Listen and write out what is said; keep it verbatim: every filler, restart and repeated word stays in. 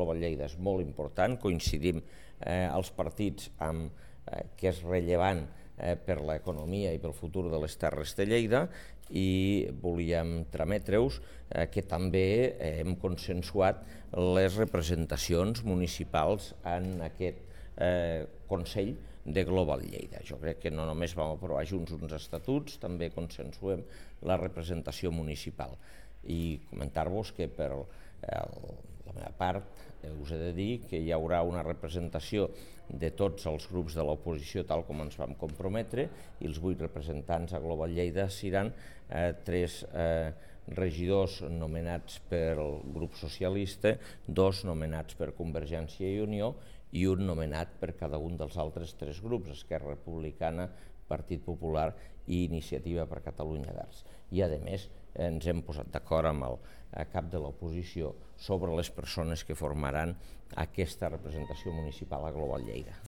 Global Lleida és molt important, coincidim eh, els partits amb eh, que és rellevant eh, per l'economia i pel futur de les Terres de Lleida, i volíem trametre-us eh, que també hem consensuat les representacions municipals en aquest eh, Consell de Global Lleida. Jo crec que no només vam aprovar junts uns estatuts, també consensuem la representació municipal. I comentar-vos que per el, la meva part us he de dir que hi haurà una representació de tots els grups de l'oposició tal com ens vam comprometre, i els vuit representants a Global Lleida seran eh, tres eh, regidors nomenats pel grup socialista, dos nomenats per Convergència i Unió i un nomenat per cada un dels altres tres grups, Esquerra Republicana, Partit Popular i Iniciativa per Catalunya Verds. I a més ens hem posat d'acord amb el cap de l'oposició sobre les persones que formaran aquesta representació municipal a Global Lleida.